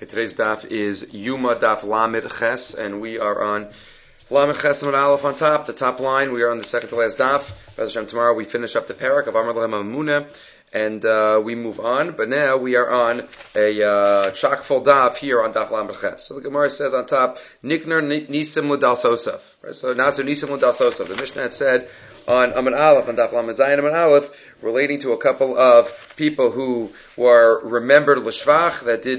Okay, today's daf is Yuma daf Lamed Ches, and we are on Lamed Ches and Aleph on top, the top line. We are on the second to last daf. Tomorrow we finish up the parak of Amar Lahem Amunah, and we move on. But now we are on a chock full daf here on daf Lamed Ches. So the Gemara says on top, Nikner Nisim L'Dal Sosaf. Right, so Nasu Nisim L'Dal Sosaf. The Mishnah had said on Amar Aleph, on daf Lamed Zayin Amar Aleph, relating to a couple of people who were remembered l'shvach, that did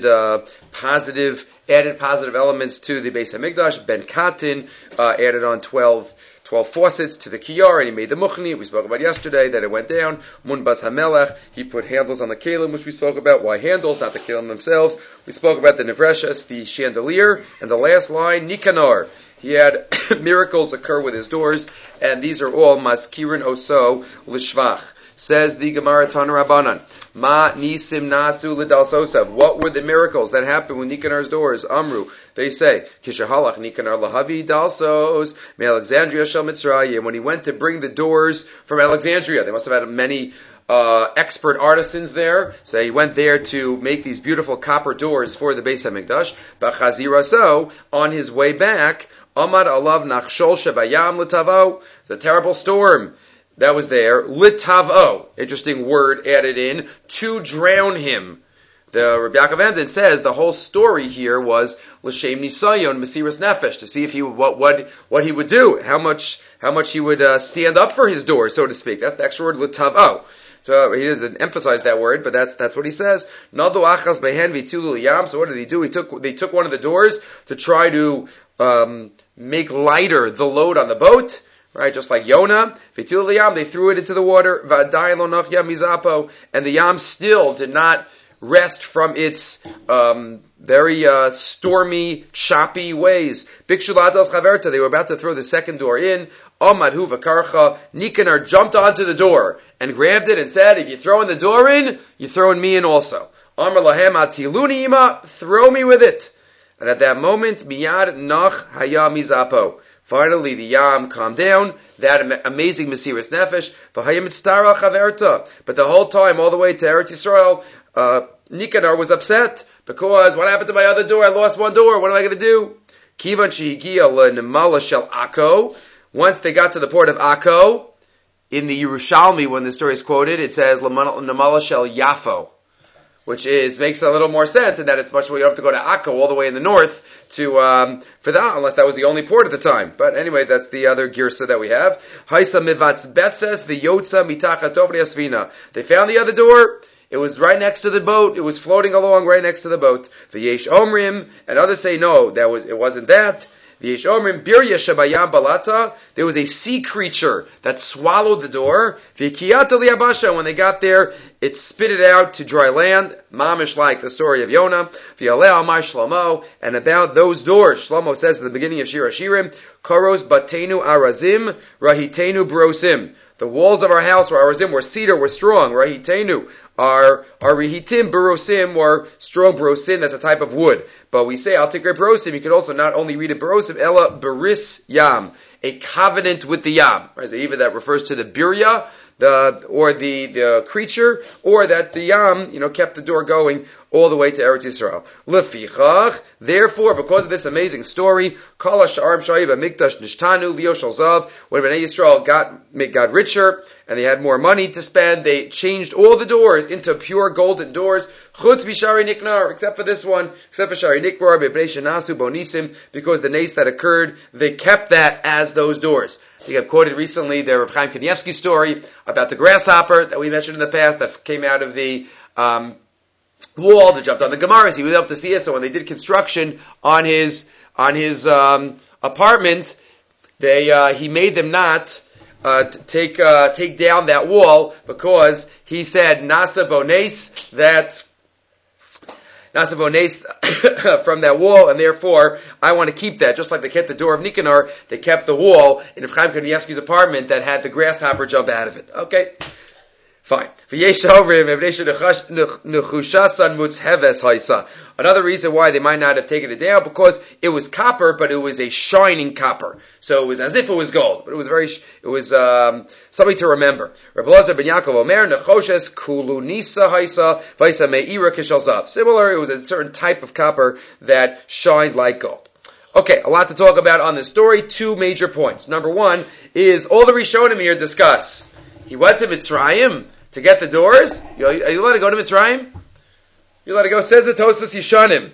added positive elements to the Beis Hamikdash. Ben Katin added on 12 faucets to the kiyar, and he made the muchni. We spoke about yesterday that it went down. Munbas Hamelech, he put handles on the kalim, which we spoke about. Why handles, not the kalim themselves? We spoke about the nevreshas, the chandelier, and the last line, Nikanor. He had miracles occur with his doors, and these are all maskirin oso l'shvach. Says the Gemara Tan Rabbanan, Ma nisim nasu l'dal sosav. What were the miracles that happened with Nikanar's doors? Amru, they say, Kishahalach Nikanar lahavi dalsos me Alexandria shel Mitzrayim. When he went to bring the doors from Alexandria, they must have had many expert artisans there. So he went there to make these beautiful copper doors for the Beis Hamikdash. B'chaziraso, on his way back, Amad alav nachshol shebayam l'tavo, the terrible storm that was there, litavo, interesting word added in, to drown him. The Rabbi Yaakov Emden says the whole story here was l'shem nisayon mesiras nefesh, to see if he what he would do, how much he would stand up for his door, so to speak. That's the extra word litavo. So he doesn't emphasize that word, but that's what he says. Naldo achas behen v'tilu yam. So what did he do? They took one of the doors to try to make lighter the load on the boat. Right, just like Yonah, Vitul Yam, they threw it into the water, Vadayin lo nach yam mizapo, and the Yam still did not rest from its very stormy, choppy ways. Bikshulados chaverta, they were about to throw the second door in. Amadhu v'karcha, Nikanar jumped onto the door and grabbed it and said, "If you're throwing the door in, you're throwing me in also." Amar lahem atiluni ima, throw me with it. And at that moment, miyad nach haya mizapo. Finally, the Yam calmed down, that amazing Mesiras Nefesh, but the whole time, all the way to Eretz Yisrael, Nikanor was upset, because what happened to my other door? I lost one door, what am I going to do? Kivan shehigia l'nemala shel Akko, once they got to the port of Akko, in the Yerushalmi, when the story is quoted, it says l'nemala shel Yafo, which makes a little more sense in that it's much more, you don't have to go to Akko all the way in the north, for that, unless that was the only port at the time. But anyway, that's the other girsa that we have. Haisa mivatz betzes v'yotza mitachas dovri asvina. They found the other door. It was right next to the boat. It was floating along right next to the boat. V'yesh omrim, and others say no, it wasn't that. V'yesh omrim birya shabayam balata. There was a sea creature that swallowed the door. V'kiyata liyabasha. When they got there, it spit it out to dry land. Mamish, like the story of Yonah. V'yaleh amar Shlomo. And about those doors, Shlomo says at the beginning of Shir Hashirim, Koros batenu arazim, rahitenu brosim. The walls of our house were arazim, were cedar, were strong. Rahitenu, our rehitim, brosim, were strong brosim. That's a type of wood. But we say, I'll take great brosim. You could also not only read it brosim, ella beris yam, a covenant with the yam. Right? So either that refers to the birya, the creature, or that the Yam, kept the door going all the way to Eretz Yisrael. Lefichach, therefore, because of this amazing story, Kol ha'sha'arim sha'ib ha'mikdash nishtanu liyo shel zav, when Bnei Yisrael got richer, and they had more money to spend, they changed all the doors into pure golden doors, chutz b'shari niknar, except for this one, except for shari niknar, b'bnei shenasu bonisim, because the nace that occurred, they kept that as those doors. I think I've quoted recently the Rav Chaim Kanievsky story about the grasshopper that we mentioned in the past that came out of the wall that jumped on the Gemaras. He was able to see it. So when they did construction on his apartment, he made them not take down that wall, because he said Nasa Bones, that Nasa Bones from that wall, and therefore I want to keep that. Just like they kept the door of Nikanor, they kept the wall in Rav Chaim Kanievsky's apartment that had the grasshopper jump out of it. Okay. Fine. Another reason why they might not have taken it down, because it was copper, but it was a shining copper. So it was as if it was gold, but it was something to remember. Rabbi Elazar ben Yaakov Omer, Nechoshes kulunisa haisa, vaisa me'ira kishal zav. Similar, it was a certain type of copper that shined like gold. Okay, a lot to talk about on this story. Two major points. Number one is all the Rishonim here discuss. He went to Mitzrayim to get the doors. Are you allowed to go to Mitzrayim? You're allowed to go. Says the Tosfos Yishanim.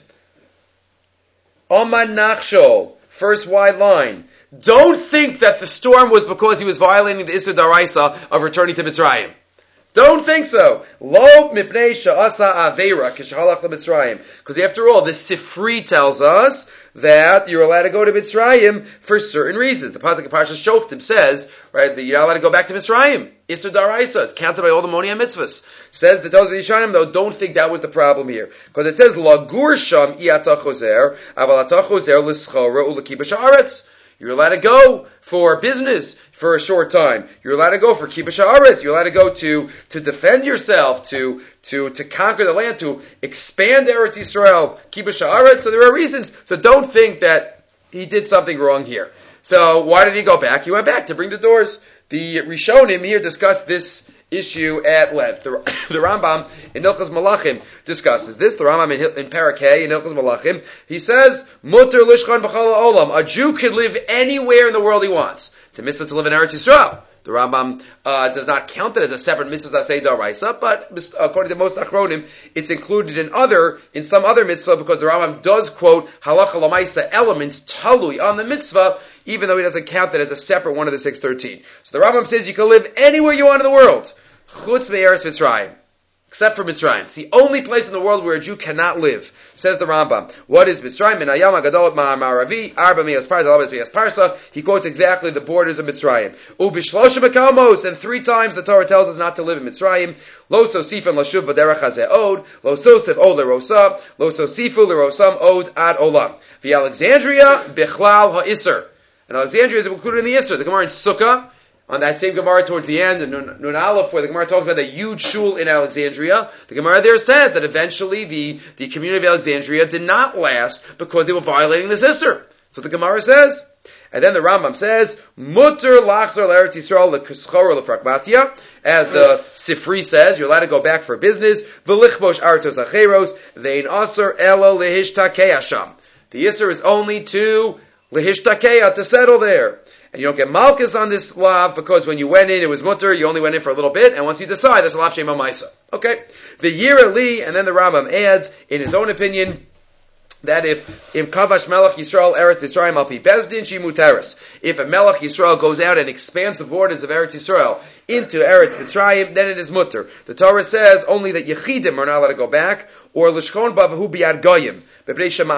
Oman Nachshol, first wide line. Don't think that the storm was because he was violating the Issur Daraisa of returning to Mitzrayim. Don't think so. Lo mipnei sha'asa aveira kishalach leMitzrayim. Because after all, the Sifri tells us that you're allowed to go to Mitzrayim for certain reasons. The Pasuk of Parshas Shoftim says, right, that you're not allowed to go back to Mitzrayim. Issur Daraisa. It's counted by all the Moniyah mitzvahs. Says the Tosfos Yishanim, though, don't think that was the problem here. Because it says, Lagur sham iyata chozer, aval ata chozer l'schora u'lekibush haaretz. You're allowed to go for business for a short time. You're allowed to go for kibush haaretz. You're allowed to go to defend yourself, to conquer the land, to expand Eretz Yisrael, kibush haaretz. So there are reasons. So don't think that he did something wrong here. So why did he go back? He went back to bring the doors. The Rishonim here discussed this issue at length. The Rambam in Hilchos Malachim discusses this. The Rambam in Parak Hay in Hilchos Malachim, he says, Mutter lishchan b'chol ha'olam. A Jew can live anywhere in the world he wants. It's a mitzvah to live in Eretz Yisrael. The Rambam does not count it as a separate mitzvah asay daraisa, but according to most achronim, it's included in some other mitzvah, because the Rambam does quote halacha lamaisa elements talui on the mitzvah, even though he doesn't count it as a separate one of the 613. So the Rambam says you can live anywhere you want in the world, chutz me'eretz Mitzrayim, except for Mitzrayim. It's the only place in the world where a Jew cannot live. Says the Rambam. What is Mitzrayim? Min hayam hagadol ma'aravi, arba mi'as parsa, alabas mi'as parsa. He quotes exactly the borders of Mitzrayim. Ubishlosha bekalmos, and 3 times the Torah tells us not to live in Mitzrayim. Lo sosif and lashuv b'derech hazeh od, lo sosif od l'rosa, lo sosifu l'rosam od ad olam. The Alexandria bichlal ha'isser. And Alexandria is included in the Isser. The Gemara in Sukkah, on that same Gemara towards the end, in Nun Aleph, where the Gemara talks about the huge shul in Alexandria, the Gemara there says that eventually the community of Alexandria did not last because they were violating this Isser. So the Gemara says. And then the Rambam says, Mutter lachzor l'Eretz Yisrael l'kuschor l'pragmatia. As the Sifri says, you're allowed to go back for business. V'lichbosh artos acheros, ve'in aser elo lehishtakei hasham. The Isser is only to lehishtakeya, to settle there. And you don't get malchus on this lav, because when you went in, it was mutter, you only went in for a little bit, and once you decide, that's a lav shema maisa. Okay? The yira li, and then the Rambam adds, in his own opinion, that if kavash melech Yisrael eretz Mitzrayim al pi bezdin shimu teres, if a melech Yisrael goes out and expands the borders of Eretz Yisrael into Eretz Mitzrayim, then it is mutter. The Torah says only that yechidim are not allowed to go back, or l'shchon bavahu biad goyim. That's the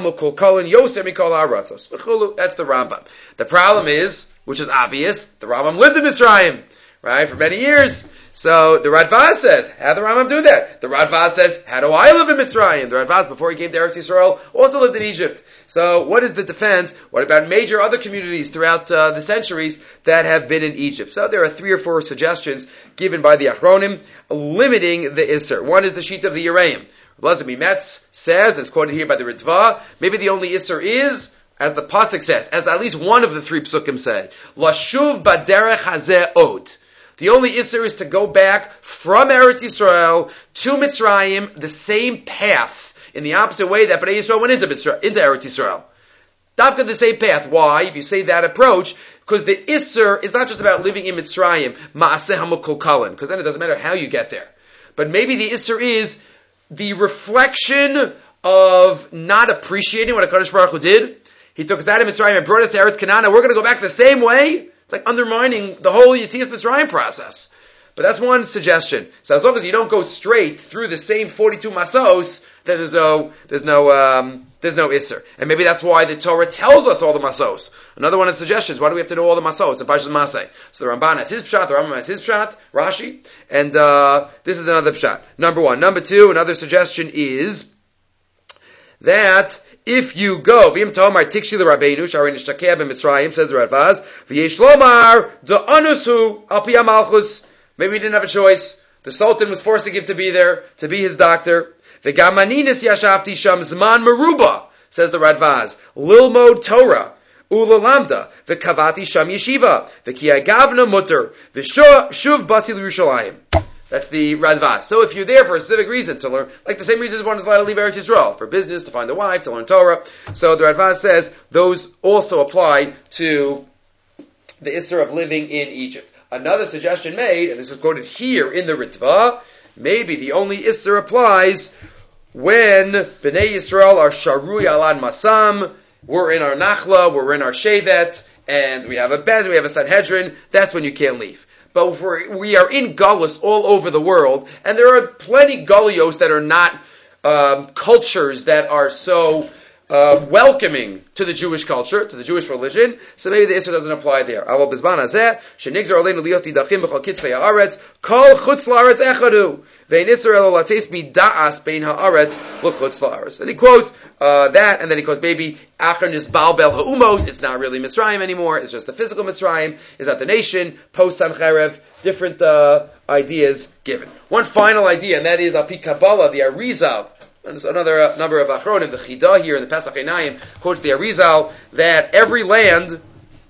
Rambam. The problem is, which is obvious, the Rambam lived in Mitzrayim, right, for many years. So the Radvaz says, how did the Rambam do that? The Radvaz says, how do I live in Mitzrayim? The Radvaz, before he came to Eretz Yisrael, also lived in Egypt. So what is the defense? What about major other communities throughout the centuries that have been in Egypt? So there are 3 or 4 suggestions given by the Achronim limiting the Isser. One is the sheet of the Yereim. Elazar Mimetz says, and it's quoted here by the Ritva, maybe the only Isser is, as the Pasuk says, as at least one of the 3 Psukim said, Lashuv baderech hazeh od. The only Isser is to go back from Eretz Yisrael to Mitzrayim, the same path, in the opposite way that Bnei Yisrael went into Eretz Yisrael. Dafka the same path. Why? If you say that approach, because the Isser is not just about living in Mitzrayim, Ma'aseh HaMukol Kalan, because then it doesn't matter how you get there. But maybe the Isser is the reflection of not appreciating what HaKadosh Baruch Hu did. He took us out of Mitzrayim and brought us to Eretz Canaan, and we're going to go back the same way. It's like undermining the whole Yetzias Mitzrayim process. But that's one suggestion. So as long as you don't go straight through the same 42 masos, then there's no Isser. And maybe that's why the Torah tells us all the masos. Another one of the suggestions, why do we have to know all the masos in Parshas Maseh? So the Ramban has his pshat, the Rambam has his pshat, Rashi, and this is another pshat. Number 1. Number 2, another suggestion is that if you go, V'im Tomar Tikshi l'Rabbeinu, Shari Nishtakeh b'Mitzrayim, says the Radvaz, V'yesh Lomar, Da'anusu, Al Pi HaMalchus. Maybe he didn't have a choice. The Sultan was forcing him to be there, to be his doctor. V'gam aninis yashavti sham zman meruba, says the Radvaz. Lilmod Torah. Ulalamda, v'kavati sham yeshiva, v'kiagavna mutter, v'shuv basi l'Yerushalayim. That's the Radvaz. So if you're there for a specific reason to learn, like the same reasons one is allowed to leave Eretz Yisrael, for business, to find a wife, to learn Torah. So the Radvaz says those also apply to the Isser of living in Egypt. Another suggestion made, and this is quoted here in the Ritva, maybe the only Isser applies when Bnei Yisrael are Sharui Alan Masam, we're in our Nachla, we're in our Shevet, and we have a Bez, we have a Sanhedrin, that's when you can't leave. But if we are in Gullus all over the world, and there are plenty Gullios that are not cultures that are so welcoming to the Jewish culture, to the Jewish religion, so maybe the Isser doesn't apply there. Aval bizman hazeh, shenigzar aleinu liot tidachim b'chol kitzvei haaretz, kol chutz la'aretz echadu, ve'in Isser elo lateis mida'as bein haaretz l'chutz la'aretz. And he quotes that, and then he quotes maybe acher nisbal bel ha'umos, it's not really Mitzrayim anymore, it's just the physical Mitzrayim, it's not the nation, post Sancherev, different ideas given. One final idea, and that is Api Kabbalah, the Arizal. And there's another number of Achronim, the Chidah here in the Pesach Einayim quotes the Arizal that every land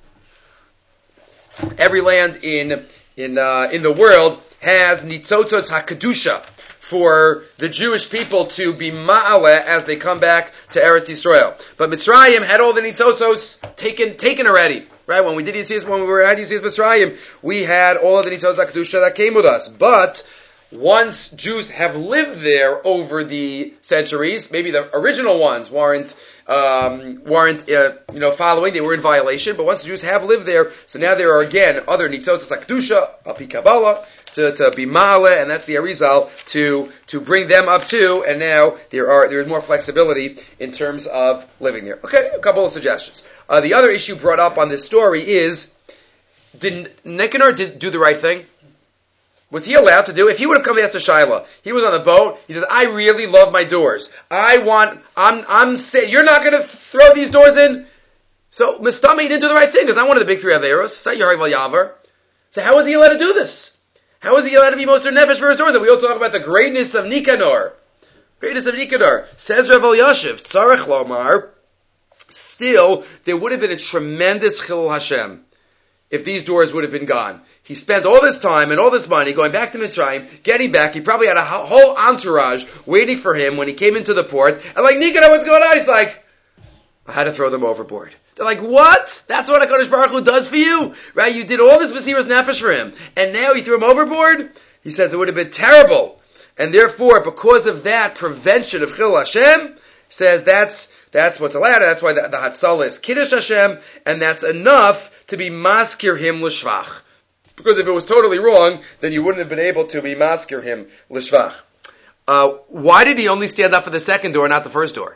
in the world has Nitzotzos HaKedusha for the Jewish people to be ma'aleh as they come back to Eretz Yisrael. But Mitzrayim had all the Nitzotzos taken already. Right? When we were at Yisrael Mitzrayim, we had all of the Nitzotzos HaKedusha that came with us. But once Jews have lived there over the centuries, maybe the original ones weren't following, they were in violation, but once the Jews have lived there, so now there are again other Nitzotzos HaKedusha, Api Kabbalah, to be Ma'aleh, and that's the Arizal, to bring them up too, and now there is more flexibility in terms of living there. Okay, a couple of suggestions. The other issue brought up on this story is, did Nicanor do the right thing? Was he allowed to do? If he would have come to Esther Shaila, he was on the boat, he says, I really love my doors. You're not going to throw these doors in? So, Mistama, he didn't do the right thing, because I'm one of the big three Averos. So how was he allowed to do this? How was he allowed to be Moser Nefesh for his doors? And we all talk about the greatness of Nicanor. Says Rav Elyashiv, Tzarech Lomar, still, there would have been a tremendous Chilul Hashem if these doors would have been gone. He spent all this time and all this money going back to Mitzrayim, getting back. He probably had a whole entourage waiting for him when he came into the port. And like, Nicanor, what's going on? He's like, I had to throw them overboard. They're like, what? That's what HaKadosh Baruch Hu does for you? Right? You did all this Mesiras Nefesh for him, and now you threw him overboard? He says it would have been terrible. And therefore, because of that prevention of Chilul Hashem, says that's what's allowed. That's why the Hatzalah is Kiddush Hashem, and that's enough to be maskir him l'shvach. Because if it was totally wrong, then you wouldn't have been able to be maskir him l'shvach. Why did he only stand up for the second door, not the first door?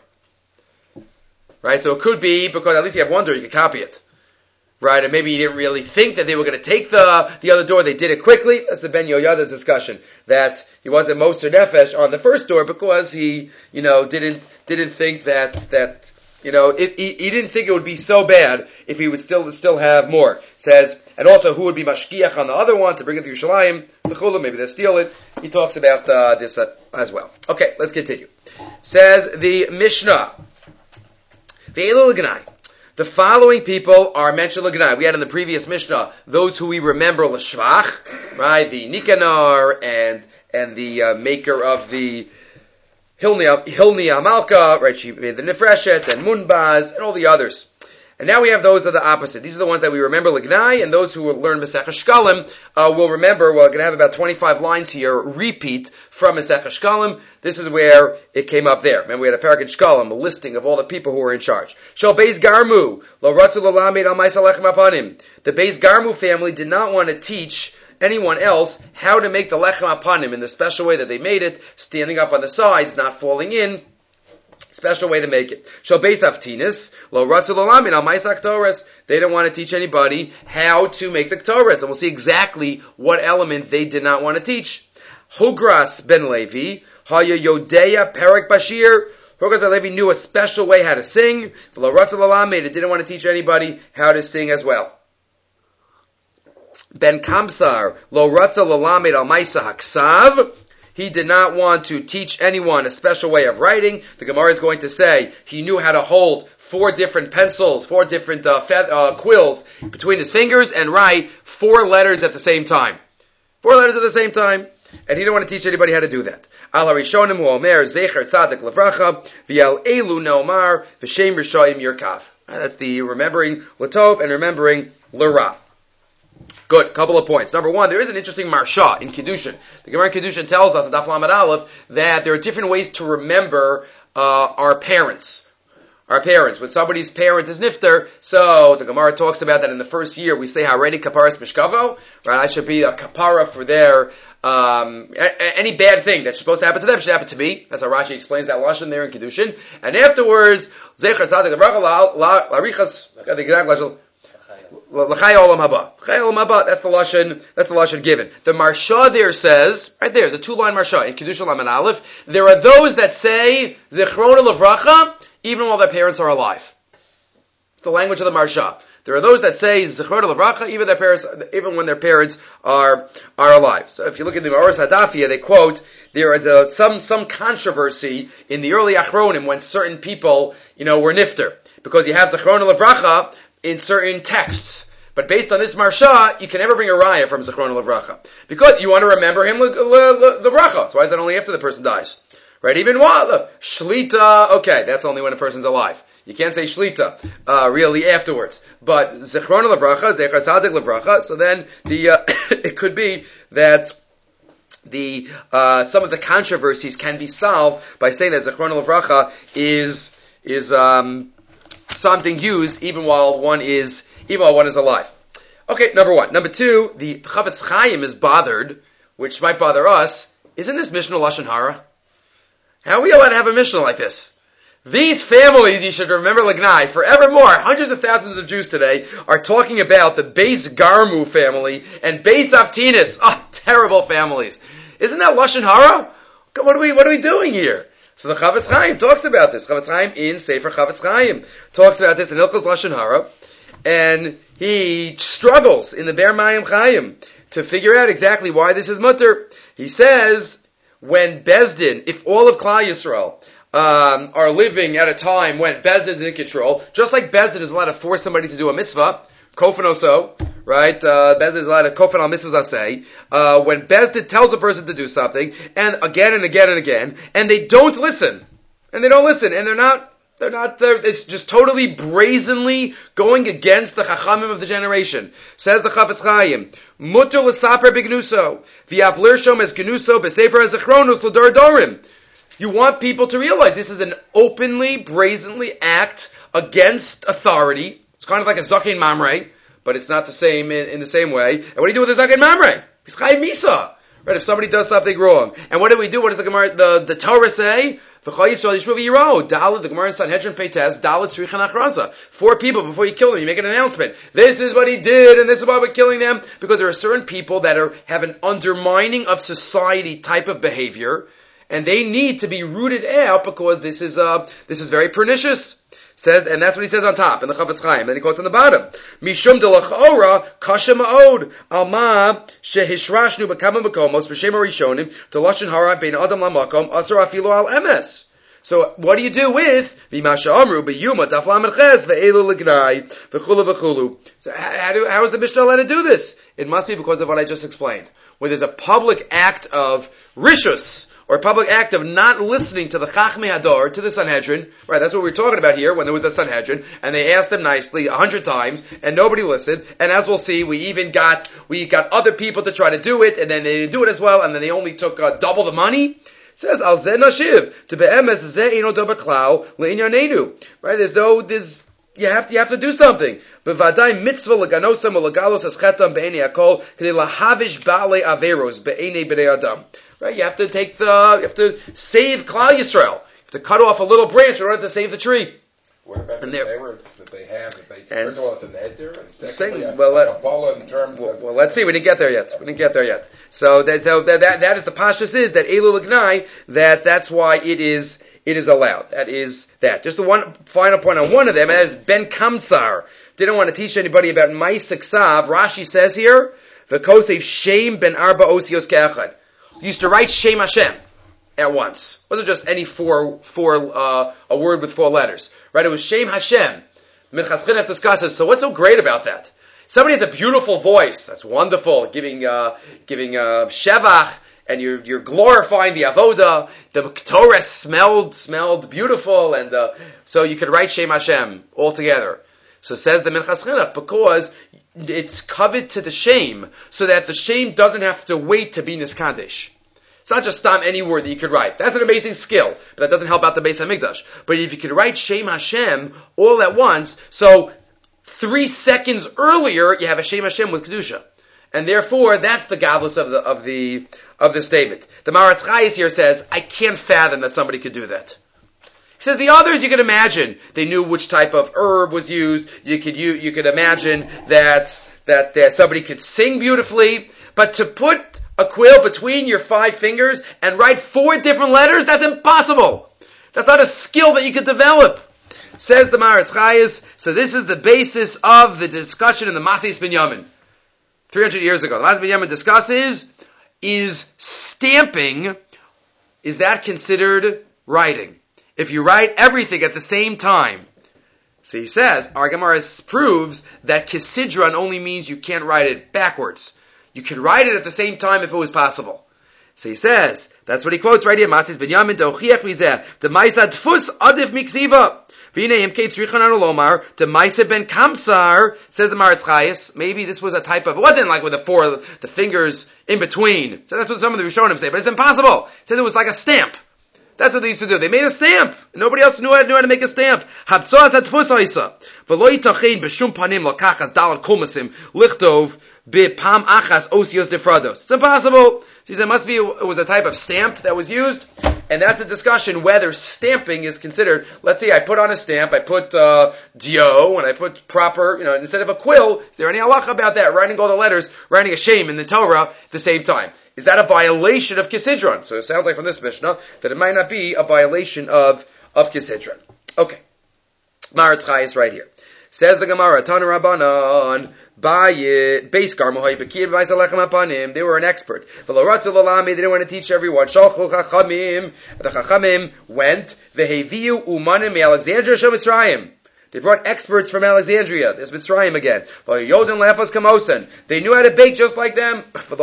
Right? So it could be because at least you have one door, you can copy it. Right? And maybe you didn't really think that they were going to take the other door. They did it quickly. That's the Ben Yoyada discussion. That he wasn't Moser Nefesh on the first door because he, didn't think that he didn't think it would be so bad if he would still have more. Says, and also who would be mashkiach on the other one to bring it to Yerushalayim, the Chula, maybe they steal it. He talks about this as well. Okay, let's continue. Says the Mishnah, Ve'elu l'ganai. The following people are mentioned l'ganai. We had in the previous Mishnah those who we remember l'shvach, right? The Nicanor and the maker of the Hilni Amalka, right? She made the Nefreshet and Munbaz and all the others. And now we have those that are the opposite. These are the ones that we remember l'gnai, and those who will learn Masechah Shkalim will remember. We're going to have about 25 lines here repeat from Masechah Shkalim. This is where it came up there. Remember, we had a parak in Shkalim, a listing of all the people who were in charge. Shal Beis Garmu lo ratzu l'lamed al ma'aseh lechem hapanim. The Beis Garmu family did not want to teach anyone else how to make the lechem hapanim in the special way that they made it, standing up on the sides, not falling in. Special way to make it. Shal Beis Avtinis lo ratzu l'lamed al ma'aseh Torahs. They didn't want to teach anybody how to make the Torahs, and we'll see exactly what element they did not want to teach. Hugras ben Levi, Haya Yodeya Perik Bashir. Hugras ben Levi knew a special way how to sing. Lo ratzu l'lamed, it didn't want to teach anybody how to sing as well. Ben Kamsar lo ratza lalamed al maisa haksav. He did not want to teach anyone a special way of writing. The Gemara is going to say he knew how to hold 4 different pencils, 4 different quills between his fingers and write 4 letters at the same time. 4 letters at the same time. And he didn't want to teach anybody how to do that. Al harishonim hu omer zecher tzadik levracha v'al elu neomar v'shem rishayim yirkav. That's the remembering Latov and remembering Lera. Good. Couple of points. Number 1, there is an interesting marsha in Kiddushin. The Gemara in Kiddushin tells us in Daf Lamed Aleph that there are different ways to remember our parents. Our parents. When somebody's parent is nifter, so the Gemara talks about that in the first year we say Haredi kaparas mishkavo. Right? I should be a kapara for their any bad thing that's supposed to happen to them should happen to me. That's how Rashi explains that lashon there in Kiddushin. And afterwards, zecher tzadik levracha larichas the exact lashon. L'chai olam haba. L'chai olam haba. That's the lashon given. The marsha there says, right there's a 2-line marsha in Kiddushin Lamed Aleph. There are those that say zechrona levracha even while their parents are alive. It's the language of the marsha. There are those that say zechrona levracha even when their parents are alive. So if you look at the Maoris Hadafia, they quote there is some controversy in the early Achronim when certain people were nifter because you have zechrona levracha in certain texts. But based on this marsha, you can never bring a raya from Zechrona Levracha. Because you want to remember him Levracha. So why is that only after the person dies? Right? Even while Shlita, okay, that's only when a person's alive. You can't say Shlita, really afterwards. But Zechrona Levracha, Zecher Tzadik Levracha, so then it could be that some of the controversies can be solved by saying that Zechrona Levracha is something used even while one is alive. Okay, number 1. Number 2, the Chavetz Chaim is bothered, which might bother us. Isn't this Mishnah Lashon Hara? How are we allowed to have a Mishnah like this? These families, you should remember Lignai, forevermore, hundreds of thousands of Jews today are talking about the Beis Garmu family and Beis Avtinis. Oh, terrible families. Isn't that Lashon Hara? What are we doing here? So the Chavetz Chaim talks about this. Chavetz Chaim in Sefer Chavetz Chaim talks about this in Hilchos Lashon Hara, and he struggles in the Ber Mayim Chaim to figure out exactly why this is mutter. He says, when Bezdin, if all of Klal Yisrael are living at a time when Bezdin is in control, just like Bezdin is allowed to force somebody to do a mitzvah, Kofan Oso, right? Bezdin is allowed to Kofan al mitzvahs asay. When Bezdin tells a person to do something, and again and again and again, and they don't listen, and it's just totally brazenly going against the Chachamim of the generation. Says the Chavetz Chaim, Mutter l'saper b'gnuso, v'av l'rshom es gnuso b'sefer ha'zechronos l'dor dorim. You want people to realize this is an openly, brazenly act against authority. It's kind of like a Zaken Mamre, but it's not the same in the same way. And what do you do with a Zaken Mamre? It's Chayiv Misa. Right, if somebody does something wrong. And what do we do? What does the Gemara, the Torah say? The Gemara in Sanhedrin Peites, Dalet Tzrichan Achraza. 4 people before you kill them, you make an announcement. This is what he did, and this is why we're killing them. Because there are certain people that have an undermining of society type of behavior, and they need to be rooted out because this is very pernicious. Says, and that's what he says on top in the Chavetz Chaim. Then he quotes on the bottom, Mishum de lachora kasha ma'od alma shehishrashnu b'kama makomos b'shem harishonim to lashon hara bein adam lamakom asar afilu al emes. So what do you do with v'masha amru b'yuma daf lamed ches ve'elu l'gnai v'chulu v'chulu? So how is the Mishnah allowed to do this? It must be because of what I just explained. Where there's a public act of rishus, or a public act of not listening to the Chachmei Hador, to the Sanhedrin, right, that's what we were talking about here, when there was a Sanhedrin, and they asked them nicely 100 times, and nobody listened, and as we'll see, we got other people to try to do it, and then they didn't do it as well, and then they only took double the money. It says, Al Zeh Nashiv, to be'emes Zeh Eino Do B'Klau, Le'inyanenu, right, you have to do something. Bevadai mitzvah leganosam legalos eschetam be'enei hakol kedei lahavish ba'alei averos be'enei b'nei adam. Right? You have to save Klal Yisrael. You have to cut off a little branch in order to save the tree. What about the favors that they have? First of all, it's an eder, and secondly, Kabbalah in terms of... Well, let's see. We didn't get there yet. So that is the pashtus is that Elu L'gnai, that's why it is allowed. That is that. Just the one final point on one of them, and that is Ben Kamsar. Didn't want to teach anybody about Ma'aseh Ksav. Rashi says here V'kosev Shem ben Arba Osios Ke'echad. Used to write Shem Hashem at once. It wasn't just any a word with 4 letters. Right? It was Shem Hashem. Minchas Chinuch discusses, so what's so great about that? Somebody has a beautiful voice. That's wonderful. Giving Shevach, and you're glorifying the avoda. The Torah smelled beautiful, and so you could write Shem Hashem all together. So says the Minchas Chinuch, because it's covered to the shame, so that the shame doesn't have to wait to be Niskadesh. It's not just stam any word that you could write. That's an amazing skill, but that doesn't help out the Beis HaMikdash. But if you could write Shem Hashem all at once, so 3 seconds earlier you have a Shem Hashem with Kedusha. And therefore, that's the godless of the statement. The Maharatz Chayes here says, I can't fathom that somebody could do that. He says the others you could imagine. They knew which type of herb was used. You could imagine that somebody could sing beautifully. But to put a quill between your 5 fingers and write 4 different letters, that's impossible. That's not a skill that you could develop. Says the Maharatz Chayes, so this is the basis of the discussion in the Masis Binyamin. 300 years ago. The Masis Binyamin discusses, is stamping, is that considered writing? If you write everything at the same time. So he says, our Gemara proves that Kisidron only means you can't write it backwards. You could write it at the same time if it was possible. So he says, that's what he quotes right here, Masis Binyamin, Dochiach Mizeh, the Maisa Tfus Adif Miksiva. V'nei Imkei Tzrichan Lomar, the Maisa Ben Kamsar, says the Maharatz Chayes, maybe this was a type of, it wasn't like with the fingers in between. So that's what some of the Rishonim say, but it's impossible. He said it was like a stamp. That's what they used to do. They made a stamp. Nobody else knew how to make a stamp. Habsoas Atfus Haisa. V'lo yitachin b'shum panim lokachas dalad kumasim lichtov b'pam achas osios defrados. It's impossible. He said it was a type of stamp that was used, and that's a discussion whether stamping is considered. Let's say I put on a stamp, I put dio, and I put proper, instead of a quill. Is there any halacha about that? Writing all the letters, writing a shem in the Torah at the same time. Is that a violation of Kisidron? So it sounds like from this Mishnah that it might not be a violation of Kisidron. Okay. Maharatz Chayes right here. Says the Gemara, Tana Rabbanan, Beis Garmohai Bekir V'Vaisalechem Apanim. They were an expert. V'Loratzu Lalami, they didn't want to teach everyone. Shalchu Chachamim, the Chachamim went, V'Heviu Umanim Alexandria Shel Mitzrayim. They brought experts from Alexandria. There's Mitzrayim again. They knew how to bake just like them.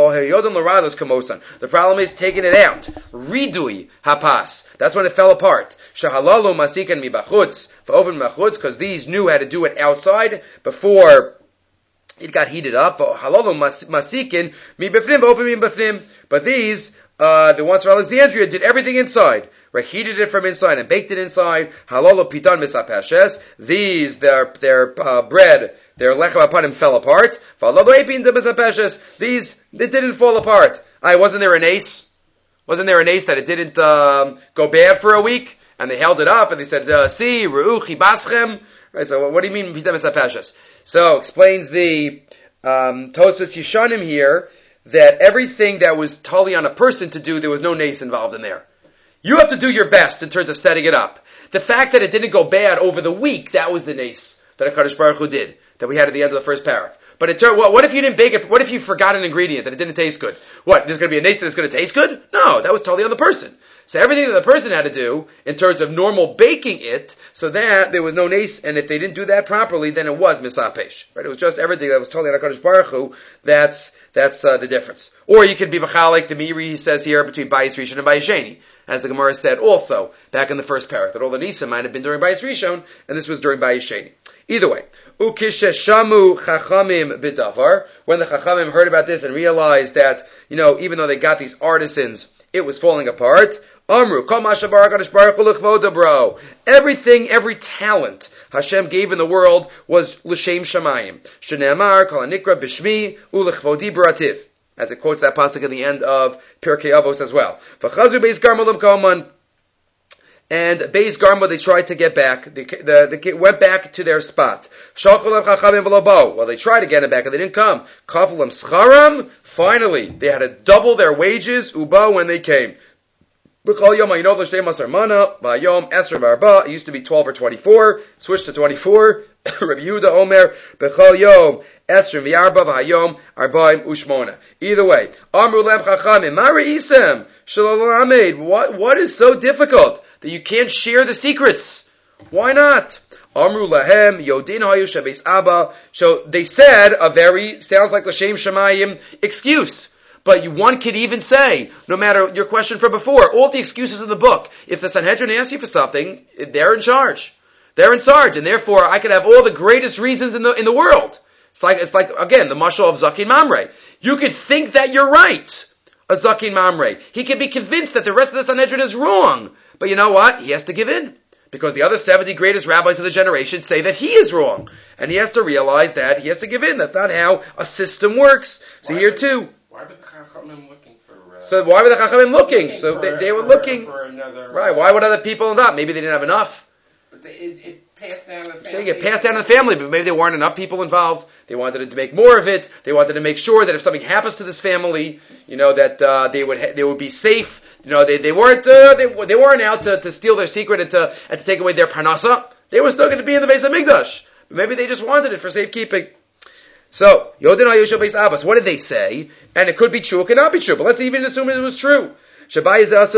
The problem is taking it out. Ridui hapas. That's when it fell apart. Shahalalu masikan mibachutz. Because these knew how to do it outside before it got heated up. Halalu masikin mibafnim. But these, the ones from Alexandria, did everything inside. Right, heated it from inside and baked it inside. Halolo pitan misapashes. These, their bread, their lechem apanim fell apart. Halolo epin misapashes. These, it didn't fall apart. Wasn't there an ace? Wasn't there an ace that it didn't go bad for a week? And they held it up and they said, "See, ru'uchi baschem." Right. So what do you mean pitan misapashes? So explains the Tosfos Yeshanim here that everything that was totally on a person to do, there was no nace involved in there. You have to do your best in terms of setting it up. The fact that it didn't go bad over the week, that was the nace that HaKadosh Baruch Hu did, that we had at the end of the first parak. But it turned, what if you didn't bake it? What if you forgot an ingredient that it didn't taste good? What, there's going to be a nace that it's going to taste good? No, that was totally on the person. So everything that the person had to do, in terms of normal baking it, so that there was no nace, and if they didn't do that properly, then it was misapesh. Right? It was just everything that was totally on HaKadosh Baruch Hu, that's the difference. Or you could be machalik, the Meiri, he says here, between Bayis Rishon and Bayis Sheni. As the Gemara said also, back in the first parak, that all the Nisa might have been during Bayis Rishon, and this was during Bayis Sheni. Either way, Ukisheshamu Chachamim B'davar, when the Chachamim heard about this and realized that, even though they got these artisans, it was falling apart, Amru, Kol Ma Shabar HaKadosh Baruch Hu L'chvoda Bro. Everything, every talent Hashem gave in the world was L'shem Shamayim. Shneamar, Kol HaNikra B'Shmi, U'L'chvodi B'Rativ. As it quotes that pasuk at the end of Pirkei Avos as well. V'chazu Beis Garma L'Mkoman. And Beis Garma, they tried to get back. They went back to their spot. Shalchu Lev Chachamim V'lo Bo. Well, they tried to get it back and they didn't come. Kafu Lem Scharam. Finally, they had to double their wages, Ubo, when they came. B'chol yom ha'inot l'shtei masar mana, v'hayom esr v'arba. It used to be 12 or 24, switched to 24. Rabbi Yehuda Omer, b'chol yom esr v'arba, v'hayom arbaim ushmona. Either way, amru lem chachamim, ma re'isem, shalom amed. What is so difficult that you can't share the secrets? Why not? Amru lahem yodin hayu shabeis abba. So they said a very, sounds like l'shem shamayim excuse. But one could even say, no matter your question from before, all the excuses in the book, if the Sanhedrin asks you for something, they're in charge. They're in charge, and therefore I could have all the greatest reasons in the world. It's like again, the mashal of Zakin Mamre. You could think that you're right, a Zakin Mamre. He could be convinced that the rest of the Sanhedrin is wrong. But you know what? He has to give in. Because the other 70 greatest rabbis of the generation say that he is wrong. And he has to realize that he has to give in. That's not how a system works. So here too. Why were the Chachamim looking for... So why were the Chachamim looking? So they were looking... For another... Right, why would other people not? Maybe they didn't have enough. But it passed down the family. Saying it passed down the family, but maybe there weren't enough people involved. They wanted to make more of it. They wanted to make sure that if something happens to this family, that they would be safe. They weren't out to steal their secret and to take away their parnasa. They were still going to be in the Beis HaMikdash. But maybe they just wanted it for safekeeping. So, Yodin HaYushel Beis Abbas, what did they say? And it could be true, it could not be true, but let's even assume it was true. We know that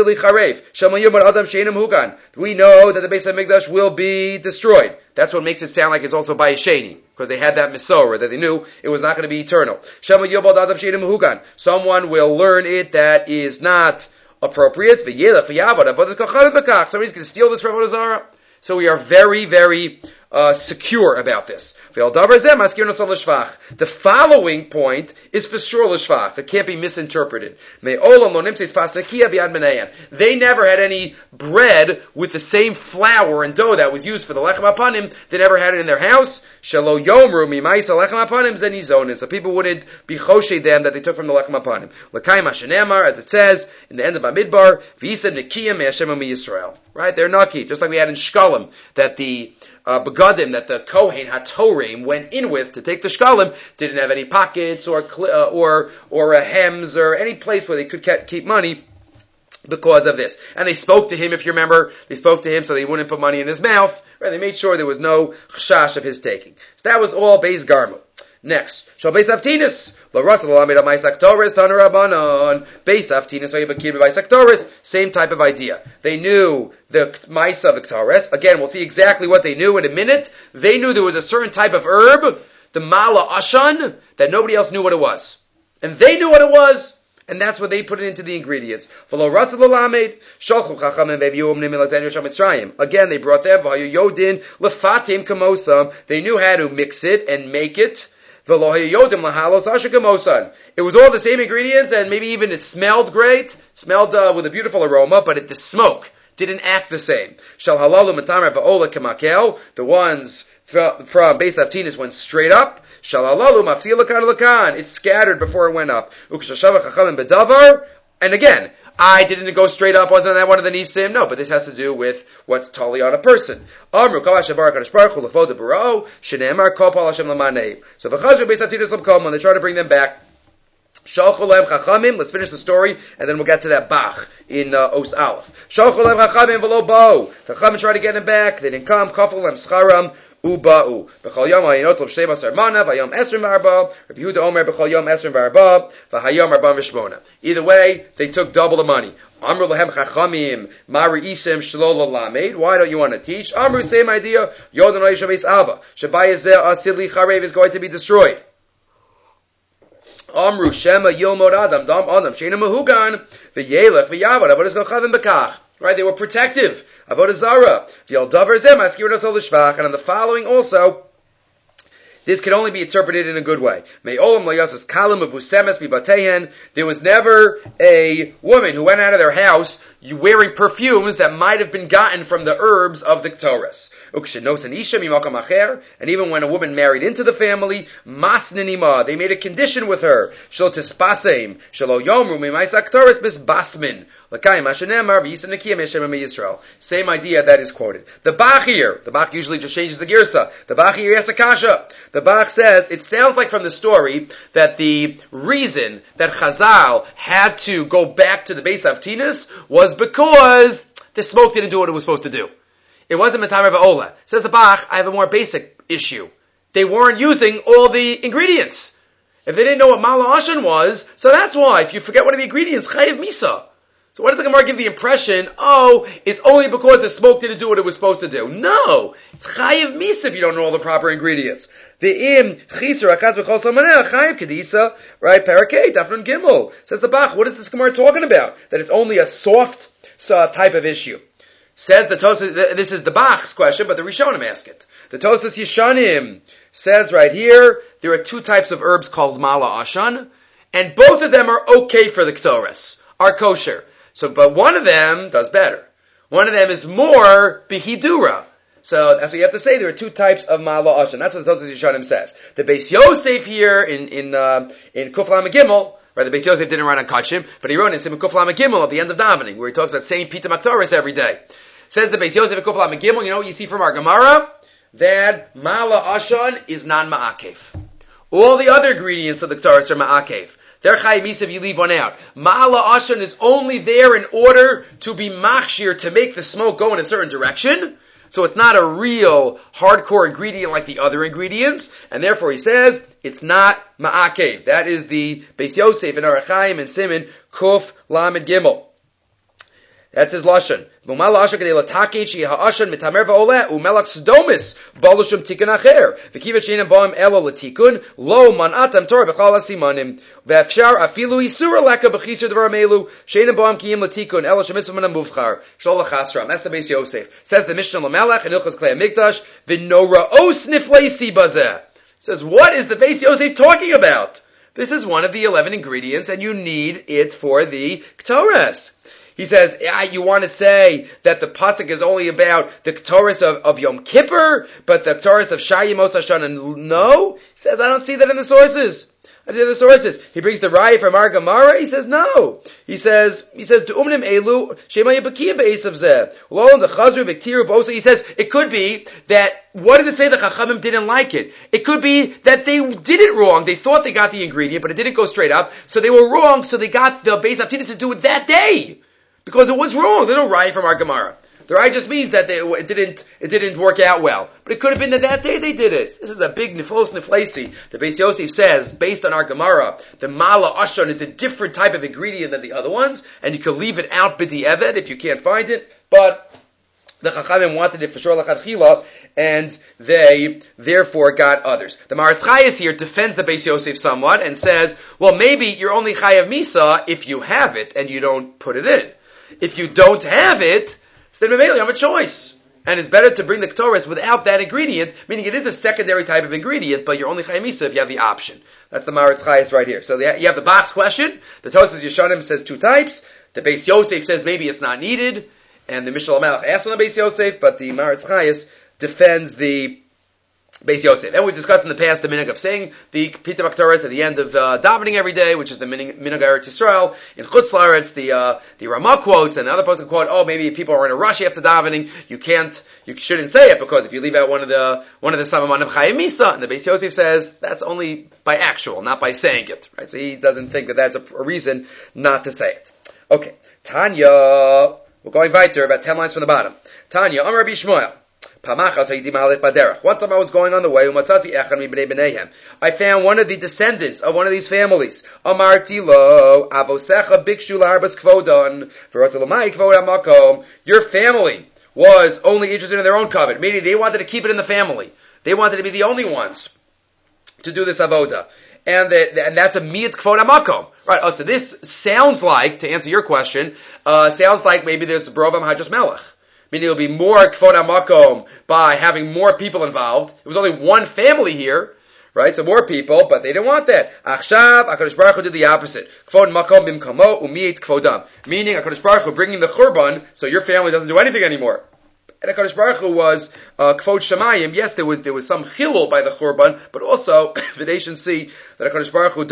the Beis HaMikdash will be destroyed. That's what makes it sound like it's also by Sheni, because they had that Misorah, that they knew it was not going to be eternal. Someone will learn it that is not appropriate. Somebody's going to steal this from Avodah Zarah. So we are very, very secure about this. The following point is for sure l'shvach. It can't be misinterpreted. They never had any bread with the same flour and dough that was used for the lechem hapanim. They never had it in their house. So people wouldn't be choshed them that they took from the lechem hapanim. As it says in the end of Bamidbar, right? They're naki, just like we had in Shkalim, that the begadim that the Kohen HaTorim went in with to take the shkalim didn't have any pockets or hems or any place where they could keep money because of this. And they spoke to him, if you remember, so they wouldn't put money in his mouth. Right? They made sure there was no chashash of his taking. So that was all Beis Garmu. Next, Shal Beis Avtinis, Lo Rasul Lamed Amaisak Torres Taner Rabbanon. Beis Avtinis Vayibakir B'Maisak Torres. Same type of idea. They knew the Maisa of Torres. Again, we'll see exactly what they knew in a minute. They knew there was a certain type of herb, the Mala Ashan, that nobody else knew what it was, and they knew what it was. And that's what they put it into the ingredients. Again, they brought them. They knew how to mix it and make it. It was all the same ingredients, and maybe even it smelled great, with a beautiful aroma, but the smoke didn't act the same. The ones from Beis Avtinis went straight up. It scattered before it went up. And again, I didn't go straight up, wasn't that one of the nisim? No, but this has to do with what's totally on a person. So when they try to bring them back, let's finish the story, and then we'll get to that Bach in Os Aleph. Chachamim tried to get him back, they didn't come. Uba'u. B'chol yom ha'inotlom shtei masar mana, v'yom esrim v'arba, Rabbi Yehuda Omer, b'chol yom esrim v'arba, v'hayom arbam v'shmona. Either way, they took double the money. Amru lahem chachamim, mari isim shlo lamed. Why don't you want to teach? Amru, same idea. Yodan oishav es alba. Shabayazeh asili charev is going to be destroyed. Amru shema yilmod adam, dam adam, sheina mahugan, v'yelech v'yavad, avodas gochavim b'kach. Right, they were protective. Avodah Zarah. And on the following also, this can only be interpreted in a good way. There was never a woman who went out of their house wearing perfumes that might have been gotten from the herbs of the Torres. And even when a woman married into the family, they made a condition with her. Same idea that is quoted. The Bach usually just changes the girsa. The Bach here has a kasha. The Bach says, it sounds like from the story that the reason that Chazal had to go back to the Beis Avtinis was was because the smoke didn't do what it was supposed to do. It wasn't Metamer Va'ola. Says the Bach, I have a more basic issue. They weren't using all the ingredients. If they didn't know what Mala Ashan was, so that's why. If you forget one of the ingredients, Chayiv Misa. So why does the Gemara give the impression, it's only because the smoke didn't do what it was supposed to do? No! It's Chayiv Misa if you don't know all the proper ingredients. Ve'im Chisar Akaz B'chol Salmoneh Chayiv Kedisa, right? Parakeh, Dafnun Gimel. Says the Bach, what is this Gemara talking about? That it's only a soft type of issue. Says the Tosfos, this is the Bach's question, but the Rishonim ask it. The Tosfos Yeshanim says right here, there are two types of herbs called Mala Ashan, and both of them are okay for the Ketores, are kosher. So, but one of them does better. One of them is more Bihidura. So that's what you have to say. There are two types of Mala Ashan. That's what the Tosfos Yeshanim says. The Beis Yosef here in Kuf Lamed Gimel, right, the Beis Yosef didn't write on Kachim, but he wrote in Simon Kuf Lamed Gimel at the end of davening, where he talks about saying Pita Maktoris every day. Says the Beis Yosef Kuf Lamed Gimel, you know what you see from our Gemara? That Mala Ashan is non-Ma'akev. All the other ingredients of the Ketores are Ma'akev. They're Chayiv Misa if you leave one out. Mala Ashan is only there in order to be machshir, to make the smoke go in a certain direction. So it's not a real hardcore ingredient like the other ingredients, and therefore he says it's not Ma'akev. That is the Beis Yosef in Orach Chaim and Siman Kuf Lamed Gimel. That's his lashon. Mala Ashan kedei latake she ha'ashan mitamer va'oleh umelach sdomis balushum tikun acher v'kiva she'enem ba'am elo latikun lo manatam Torah b'chal hasimanim v'afshar afilu isura leka b'chisur devar melu she'enem ba'am kiyim latikun elo shemisv manam muvchar sholach hasram. That's the Beis Yosef. Says the Mishnah Lamelech in Ilchos Klei Hamikdash v'nora os nifleisi bazeh. Says, what is the Beis Yosef talking about? This is one of the 11 ingredients, and you need it for the Ketores. He says, you want to say that the pasuk is only about the Ketores of Yom Kippur, but the Ketores of Shayimos Hashanah, no? He says, I don't see that in the sources. He brings the Raya from our Gemara. He says, no. He says, Du'umnim elu shema yebakia be'esav zeh. Lo the chazru v'ktiru bosa. He says, it could be that, what does it say the Chachamim didn't like it? It could be that they did it wrong. They thought they got the ingredient, but it didn't go straight up. So they were wrong, so they got the Beis Avtinis to do it that day. Because it was wrong. There's no Raya from our Gemara. The Raya just means that it didn't work out well. But it could have been that day they did it. This is a big niflos niflasi. The Beis Yosef says, based on our Gemara, the Mala Ashan is a different type of ingredient than the other ones, and you can leave it out b'di eved if you can't find it, but the Chachamim wanted it for sure l'chadchila, and they therefore got others. The Maharatz Chayes here defends the Beis Yosef somewhat and says, well, maybe you're only Chayav Misa if you have it and you don't put it in. If you don't have it, then maybe you have a choice. And it's better to bring the Ketores without that ingredient, meaning it is a secondary type of ingredient, but you're only Chayav Misa if you have the option. That's the Maharatz Chayes right here. So you have the Bach's question. The Tosfos Yeshanim says two types. The Beis Yosef says maybe it's not needed. And the Mishnah Lamelech asks on the Beis Yosef, but the Maharatz Chayes defends the Beis Yosef. And we've discussed in the past the minhag of saying the Pita Maktoris at the end of davening every day, which is the minhag Eretz Yisrael. In Chutz La'aretz, the Ramah quotes, and the other person quote, maybe people are in a rush after davening, you shouldn't say it, because if you leave out one of the Samaman of Chayav Misa, and the Beis Yosef says, that's only by actual, not by saying it. Right? So he doesn't think that that's a reason not to say it. Okay. Tanya, we're going weiter, about 10 lines from the bottom. Tanya, Amar Rabbi Shmuel. One time I was going on the way, I found one of the descendants of one of these families. Your family was only interested in their own covet, meaning they wanted to keep it in the family. They wanted to be the only ones to do this avoda. And that's a miyat kvod hamakom. Right, so this sounds like, to answer your question, sounds like maybe there's Brovam Hadras Melech. Meaning it'll be more kvod hamakom by having more people involved. It was only one family here, right? So more people, but they didn't want that. Achshav, HaKadosh Baruch Hu did the opposite. Kvod makom bimkamo umiyit kvodam. Meaning HaKadosh Baruch Hu bringing the churban, so your family doesn't do anything anymore. And HaKadosh Baruch Hu was kvod shamayim. Yes, there was some chilul by the churban, but also the nations see that HaKadosh Baruch Hu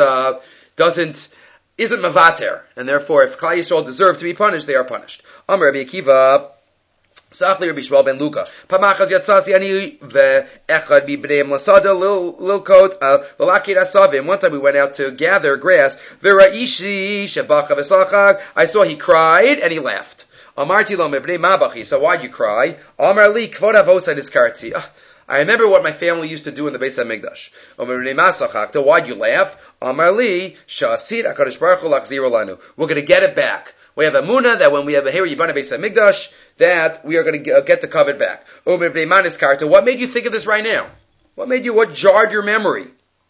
isn't mavater, and therefore if Klal Yisrael deserve to be punished, they are punished. Amar Rabbi Akiva. Sachli Rabbi Shmuel ben Luka. Pamachas yatzasi ani ve'echad bibneim lasada lil coat v'lakid asavim. One time we went out to gather grass. V'ra'ishi shebacha v'slachag. I saw he cried and he laughed. Amarti lo mebnei mabachi. So why'd you cry? Amar li kvod avosa niskarti. I remember what my family used to do in the Beis HaMikdash. Amar masachakta. Why'd you laugh? Amar li sha'asid HaKadosh Baruch Hu lachzir lanu. We're going to get it back. We have a munah that when we have a Heri Yibana Beis HaMikdash, that we are going to get the covet back. What made you think of this right now? What jarred your memory?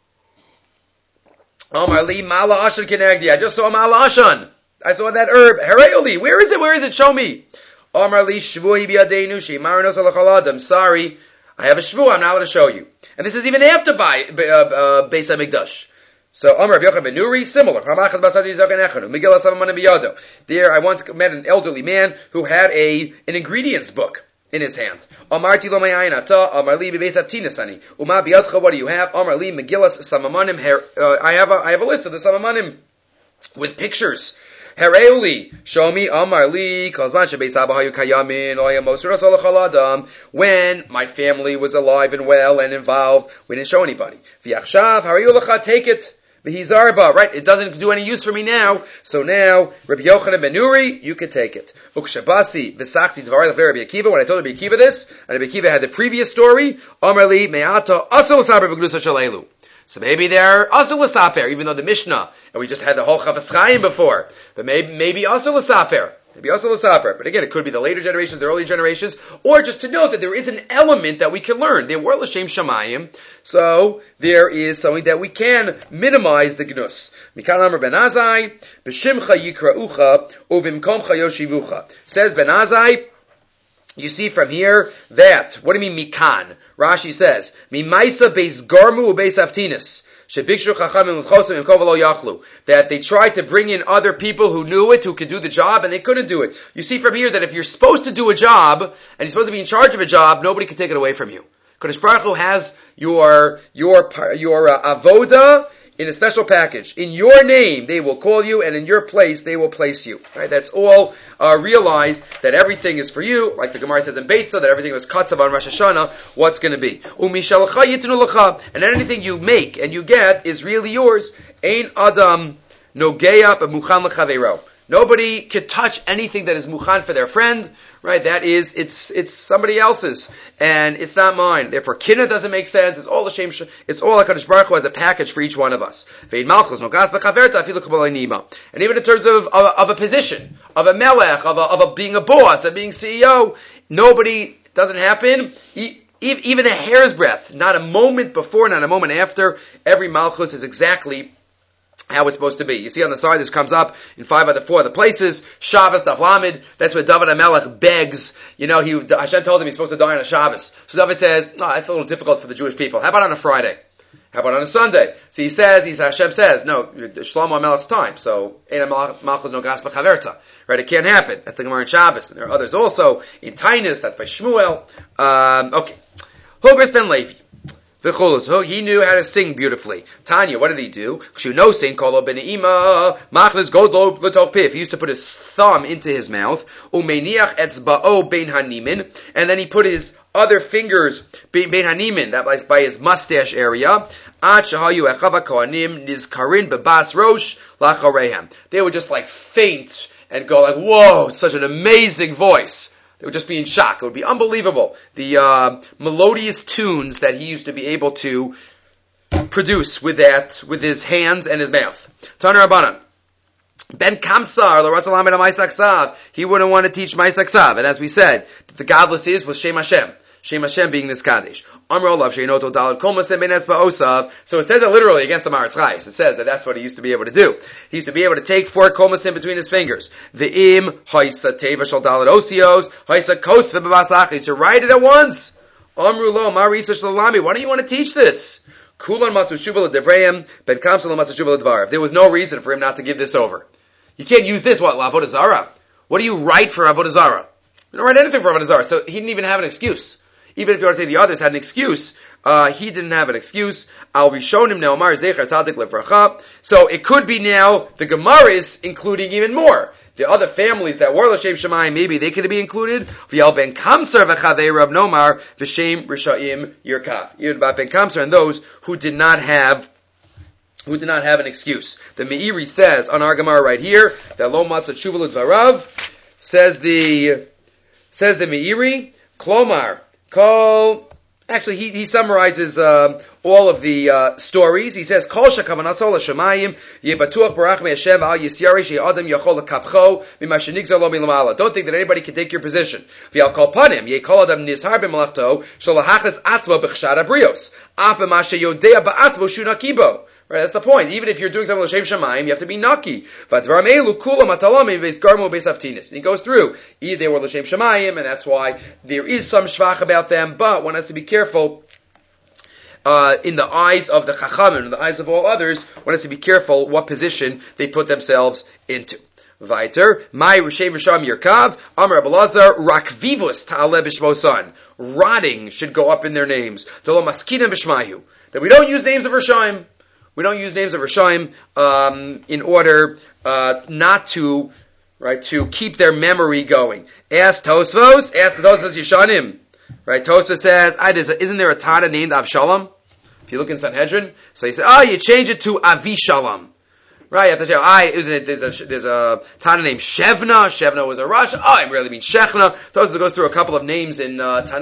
I just saw Mala Ashan. I saw that herb. Herayoli, where is it? Show me. Sorry, I have a shvu, I'm not going to show you. And this is even after Beis HaMikdash. So, Amar Rabbi Yochanan ben Nuri, similar. There, I once met an elderly man who had an ingredients book in his hand. What do you have? I have a list of the Samamanim with pictures. Hereuli, show me, when my family was alive and well and involved, we didn't show anybody. Take it. Right? It doesn't do any use for me now. So now, Rabbi Yochanan ben Nuri, you can take it. Ukshabasi v'sachti dvar l'vei Rabbi Akiva. When I told Rabbi Akiva this, and Rabbi Akiva had the previous story, Amar li me'ata asul l'saper b'gnusa shalelu. So maybe they're asul l'saper, even though the Mishnah, and we just had the whole Chafetz Chaim before, but maybe asul l'saper. But again, it could be the later generations, the early generations, or just to know that there is an element that we can learn. They were l'shem shamayim, so there is something that we can minimize the gnus. Mikan Amar Ben Azai, b'shimcha yikra'ucha, uvimkomcha yoshivucha. Says Ben Azai, you see from here that, what do you mean mikan? Rashi says, mimaisa beis garmu ubeis aftinis. That they tried to bring in other people who knew it, who could do the job, and they couldn't do it. You see from here that if you're supposed to do a job, and you're supposed to be in charge of a job, nobody can take it away from you. Kadosh Baruch Hu has your avoda in a special package. In your name, they will call you, and in your place, they will place you. Right? That's all. Realize that everything is for you, like the Gemara says in Beitza, that everything was katzav on Rosh Hashanah, what's going to be. And anything you make and you get is really yours. Ein adam nogeya b'muchan l'chaveiro. Nobody can touch anything that is muchan for their friend, right? That is, it's somebody else's, and it's not mine. Therefore, kinna doesn't make sense. It's all the shame. It's all HaKadosh Baruch Hu as a package for each one of us. And even in terms of a position, of a melech, of a being a boss, of being CEO, nobody doesn't happen. Even a hair's breadth, not a moment before, not a moment after. Every malchus is exactly how it's supposed to be. You see on the side, this comes up in 5 out of 4 other places. Shabbos, Daf Lamed, that's where David HaMelech begs. Hashem told him he's supposed to die on a Shabbos. So David says, no, that's a little difficult for the Jewish people. How about on a Friday? How about on a Sunday? So Hashem says, no, Shlomo HaMelech's time. So, Ein HaMalchus no gas b'chaverta. Right, it can't happen. That's the Gemara in Shabbos. And there are others also. In Tainus, that's by Shmuel. Okay. Hobris ben Levi. He knew how to sing beautifully. Tanya, what did he do? He used to put his thumb into his mouth, and then he put his other fingers bein hanimin, that was by his mustache area. They would just like faint and go like, whoa, it's such an amazing voice. They would just be in shock. It would be unbelievable. The melodious tunes that he used to be able to produce with his hands and his mouth. Tana Rabbanan. Ben Kamsar, l'Rasalamed HaMaisak Sav. He wouldn't want to teach Maisak Sav. And as we said, the godless was Shem Hashem. Shem Hashem being this Kaddish. So it says it literally against the Maris Chayes. It says that that's what he used to be able to do. He used to be able to take 4 kolmasim between his fingers. Ve'im, haisa teva shal dalet osios, haisa kos v'bavasach. To write it at once. Amru lo, marisa shlalami. Why don't you want to teach this? Kulan matzu shuva l'devrayim, ben kamsel matzu shuva l'dvarav. There was no reason for him not to give this over. You can't use this, l'avodah zara? What do you write for avodah zara? You don't write anything for avodah zara. So he didn't even have an excuse. Even if you want to say the others had an excuse, he didn't have an excuse. I'll be shown him now. So it could be now the Gemara is including even more. the other families that were L'Shem Shemayim, maybe they could be included. V'yal ben Kamsar v'chavei Rav Nomar v'shem Rishayim Yirkav. Yirkav ben Kamsar, and those who did not have an excuse. The Meiri says on our Gemara right here that Lo Matzah Tshuva L'Dvarav, says the Meiri, Klomar Kol. Actually, he summarizes all of the stories. He says, "Kol shekavanato l'shamayim yebatuach barach me'Hashem al yisyari she'adam yachol lekapcho mima shenigzar lo milamala." Don't think that anybody can take your position. V'al kol panim yekol adam nishar b'malachto sholahachas atzmo b'chshad abrios af b'ma sheyodea ba'atzmo shunakibo. Right, that's the point. Even if you're doing something l'shem shamayim, you have to be naki. V'advaram elu kulam atalamim veis garmu beis avtinis. And he goes through. Either they were l'shem shamayim, and that's why there is some shvach about them, but one has to be careful in the eyes of the chachamim, in the eyes of all others, one has to be careful what position they put themselves into. Weiter, my Rishem Risham Yerkav, Amar Abelazar, Rakvivus Ta'ale B'Shmosan. Rotting should go up in their names. Tolo Maskina B'Shmayu. That we don't use names of Rishaim. We don't use names of Rishaim in order not to, right, to keep their memory going. Ask Tosfos Yeshanim. Right, Tosfos says, isn't there a Tana named Avshalom? If you look in Sanhedrin, so he said, you change it to Avishalom. Right, you have to say, isn't it, there's a Tana named Shevna. Shevna was a Rosh. It really means Shechna. Tosfos goes through a couple of names in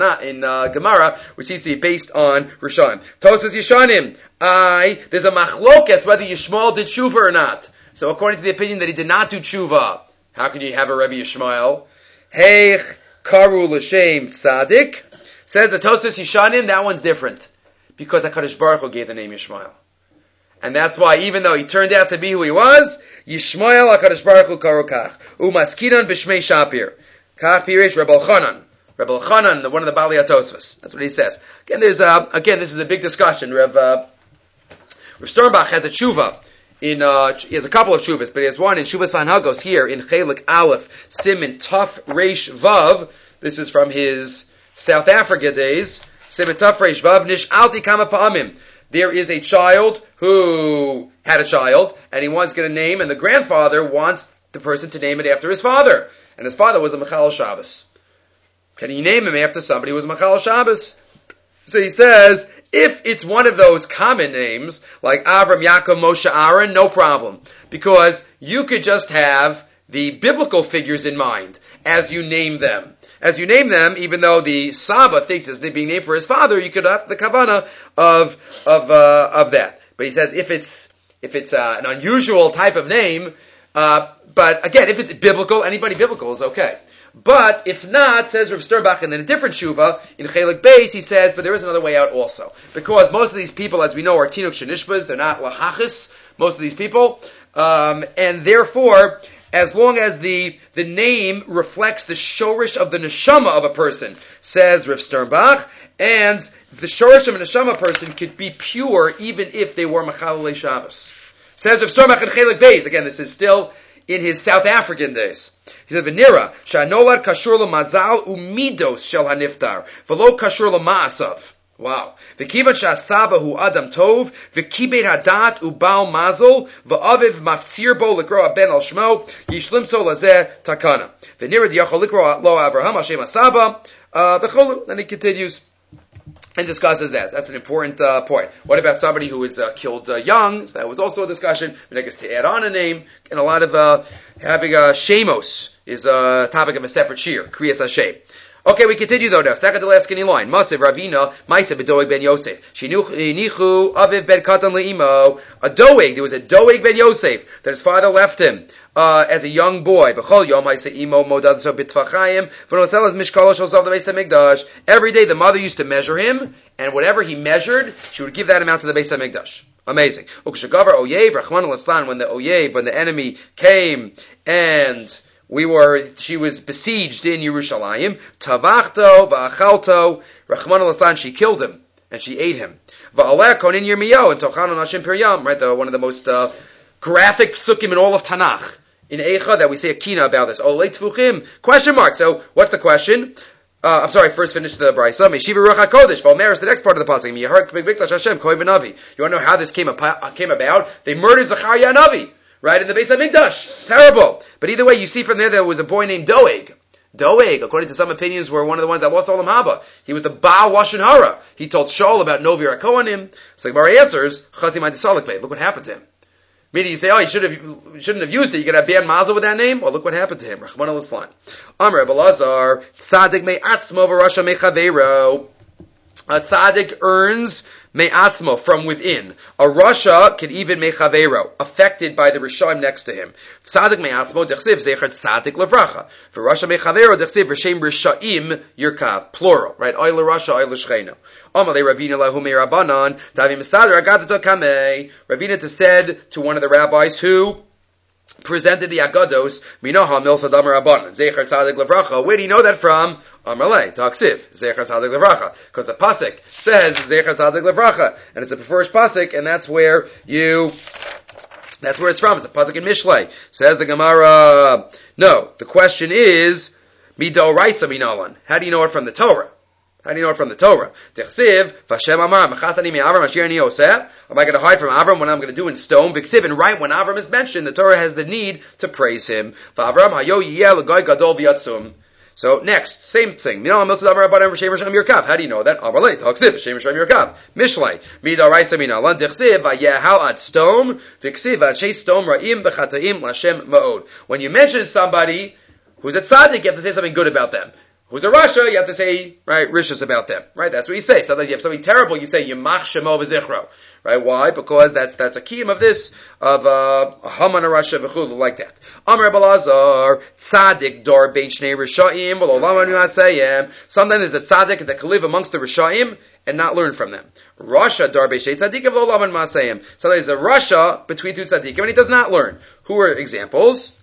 Gemara, which seems to be based on Rishaim. Tosfos Yeshanim. There's a machlokes whether Yishmael did tshuva or not. So according to the opinion that he did not do tshuva, how can you have a Rebbe Yishmael? Heich karu l'shem tzadik. Says the Tosfos Yeshanim, that one's different. Because HaKadosh Baruch Hu gave the name Yishmael. And that's why, even though he turned out to be who he was, Yishmael HaKadosh Baruch Hu karu kach. Umaskinan b'shmei Shapir. Kach pirish Rebbe Elchanan. Rebbe Elchanan, one of the Bali HaTosfos. That's what he says. Again, this is a big discussion. Rav Sternbach has a tshuva he has a couple of shuvas, but he has one in Shuvas Vanhagos here in Chelik Aleph, Simin Tuf Reish Vav. This is from his South Africa days. Simin Tuf Reish Vav, Nish Alti Kama Pa'amim. There is a child who had a child, and he wants to get a name, and the grandfather wants the person to name it after his father. And his father was a Mechal Shabbos. Can he name him after somebody who was Mechal Shabbos? So he says, if it's one of those common names, like Avram, Yaakov, Moshe, Aaron, no problem. Because you could just have the biblical figures in mind as you name them. As you name them, even though the Saba thinks it's being named for his father, you could have the kavanah of that. But he says, if it's an unusual type of name, but again, if it's biblical, anybody biblical is okay. But if not, says Rav Sternbach, and then a different shuva in Chelik Beis, he says, but there is another way out also, because most of these people, as we know, are tinuk shenishbas. They're not lahachis. Most of these people, and therefore, as long as the name reflects the shorish of the neshama of a person, says Rav Sternbach, and the shorish of a neshama person could be pure even if they were Machalei Shabbos. Says Rav Sternbach in Chelik Beis. Again, this is still in his South African days. He said, "V'nira sha'nolad kashur l'mazal umidos shel haniftar, v'lo kashur l'ma'asav." Wow. V'kivan sha'asaba hu adam tov, v'kibed hadat ubal mazel, v'aviv maftzir bo l'kro ben al shmo, yishlim so lazeh takana. V'nira d'yachol l'kro lo Avraham Hashem asaba, v'cholu. Then he continues and discusses that. That's an important point. What about somebody who was killed young? So that was also a discussion. But I guess to add on a name, and a lot of having a shemos is a topic of a separate shir, Kriyas Hashem. Okay, we continue though now. Second to last skinny line. Masev Ravina, Maisa B'Doeg ben Yosef. Shinichu Aviv ben Katan le'imo. A Doeg, there was a Doeg ben Yosef that his father left him as a young boy. B'chol yom Maisa imo modad so b'tfachayim. V'noselas mishkalosh osav the Beis HaMikdash. Every day the mother used to measure him, and whatever he measured, she would give that amount to the Beis HaMikdash. Amazing. Ukshagavar Oyev, Rachman al-Aslan, when the enemy came and she was besieged in Yerushalayim. Tavachto va'achalto, Rachman al-Aslan, she killed him and she ate him. Va'aleh konin Yirmiyahu and Tochanu Nashim Piryam, right? One of the most graphic psukim in all of Tanakh. In Eicha that we say a kina about this. Olei Tfuchim? Question mark. So what's the question? I'm sorry, first finish the Brisa. Meshiva Ruach HaKodesh. Valmer is the next part of the pasuk. You want to know how this came about? They murdered Zechariah Navi. right, in the Beis HaMikdash. Terrible. But either way, you see from there was a boy named Doeg. Doeg, according to some opinions, were one of the ones that lost Olam Haba. He was the Baal Lashon Hara. He told Shaul about Novi Rakohanim. So the Gemara answers, Chazimai Desalik Beit. Look what happened to him. Meaning you say, oh, you shouldn't have used it. You could have ban mazel with that name. Well, look what happened to him. Rachmana Litzlan. Amar Rebbe Lazar, Tzadik me'atzmo v'rasha me'chaveiro. A tzaddik earns me'atzmo, from within. A rasha can even me'chaveiro, affected by the rishaim next to him. Tzaddik me'atzmo dechsiv zecher tzaddik levracha. For rasha me'chaveiro dechsiv v'shem rishaim yirkav, plural, right? Oy l'rasha, oy l'shcheino. Amalei Ravina lahu me'rabanan, davi misader agadato kamei. Ravina said to one of the rabbis who presented the agados, Minoha Mil Sadam Rabbanan, Zecher Tzadik Levracha. Where do you know that from? Amalei, Taksiv, Zecher Tzadik Levracha. Because the pasuk says Zecher Tzadik Levracha, and it's a first pasuk, and that's where it's from. It's a pasuk in Mishlei. Says the Gemara. No, the question is Midoraisa Minalan. How do you know it from the Torah? How do you know it from the Torah? Tichsiv, Vashem Amar, Mechatani mi Avram, Asher ani oseh. Am I going to hide from Avram when I'm going to do in stone? Viksiv, and right when Avram is mentioned, the Torah has the need to praise him. V'Avram hayo yiyeh l'goy gadol v'yatzum. So next, same thing. How do you know that? Amalei, Tichsiv, Shem Shem Yerkav. Mishlei, Midaraisa minalan, Tichsiv, Vayehal ad stom, Viksiv, Anshe stom ra'im v'chataim l'Hashem ma'od. When you mention somebody who's a tzaddik, you have to say something good about them. Who's a rasha, you have to say, right, rishus about them. Right? That's what you say. Sometimes you have something terrible, you say, Yemach Shemo v'zichro. Right? Why? Because that's a kiyum of this, of, Haman a rasha v'chulu, like that. Amar Balazar, tzaddik dor bein shnei rishayim, v'lolam anu asayim. Sometimes there's a tzaddik that can live amongst the rishayim and not learn from them. Rasha dar bein shnei tzaddikim, v'lolam anu asayim. Sometimes there's a rasha between two tzaddikim and he does not learn. Who are examples?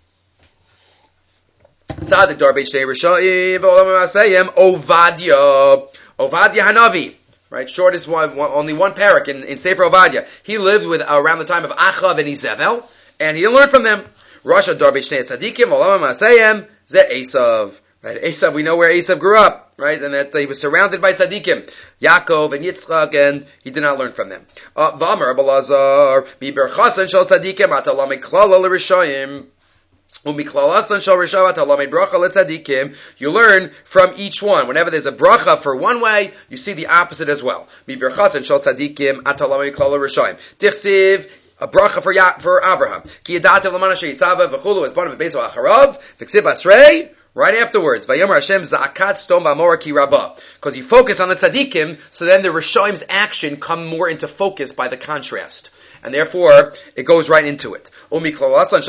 Tzaddik dar beit shnei rishayim v'olam asayim Ovadia Hanavi, right? Shortest one, only one parak in Sefer Ovadia. He lived with around the time of Achav and Izevel, and he learned from them. Rasha dar beit shnei tzaddikim v'olam asayim ze Esav, right? Esav, we know where Esav grew up, right? And that he was surrounded by tzaddikim, Yaakov and Yitzchak, and he did not learn from them. V'amar Balazar mi berchasan shel tzaddikim atalam klala l'rishayim. You learn from each one. Whenever there's a bracha for one way, you see the opposite as well. Tichsiv, a bracha for Avraham. Right afterwards, because you focus on the tzaddikim, so then the Rishoim's action come more into focus by the contrast. And therefore, it goes right into it. And the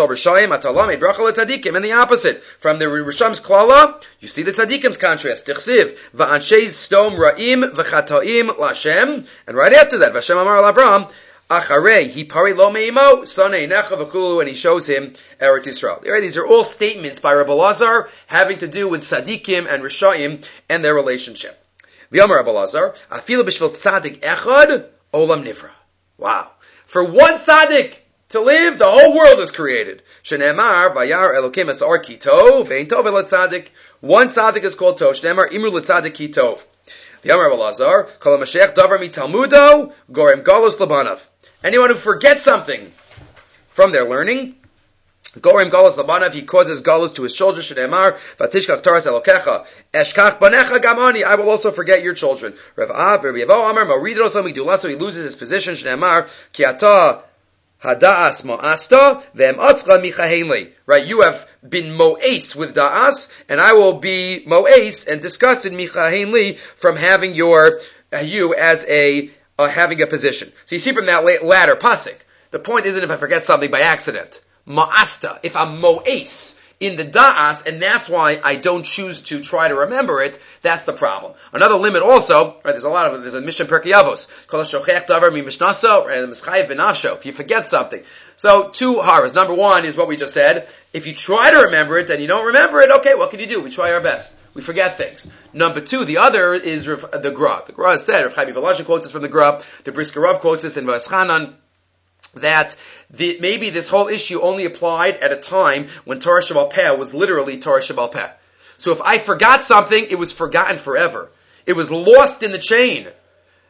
opposite. From the Risham's klala, you see the tzaddikim's contrast. Tichsiv, va'anshei stom ra'im v'chataim l'Hashem. And right after that, Vashem amar al Avram, acharei hipari lo me'imo, sonei necha v'chulu, and he shows him Eretz Yisrael. These are all statements by Rebbe Lazar having to do with tzaddikim and Rishaim and their relationship. V'yamar Rebbe Lazar, afilu b'shvil tzaddik echad, olam nivra. Wow. For one tzaddik to live, the whole world is created. Shenemar vayar Elokim esar ki tov, ve'in tov el tzaddik. One tzaddik is called tov. Shenemar imru l'tzaddik ki tov. The Amar Balazar, kol ha'mashiach davar mi talmudo, gorem galus labanav. Anyone who forgets something from their learning, gorem galus labanav, he causes galus to his children. Shenemar vatishkach taras elokecha, eshkach banecha gamani, I will also forget your children. Rav Yevo Amar moridros amigdulaso, he loses his position. Shenemar ki ata hada'as mo'asta ve'em ascha michahenli. Right, you have been mo'es with da'as, and I will be mo'es and disgusted michahenli from having you as having a position. So you see from that latter pasuk, the point isn't if I forget something by accident. Ma'asta, if I'm mo'es in the da'as, and that's why I don't choose to try to remember it, that's the problem. Another limit also, right, there's a Mishnah Perkei Avos, kol ha'shochech davar mi mishnaso, right, mischayev b'nafsho, if you forget something. So, two haras. Number one is what we just said. If you try to remember it and you don't remember it, okay, what can you do? We try our best. We forget things. Number two, the other is the Gra. The Gra said, Rav Chaim Vivalasha quotes this from the Gra, the Brisker Rav quotes this in Vaschanan, that maybe this whole issue only applied at a time when Torah Shebaal Peh was literally Torah Shebaal Peh. So if I forgot something, it was forgotten forever. It was lost in the chain.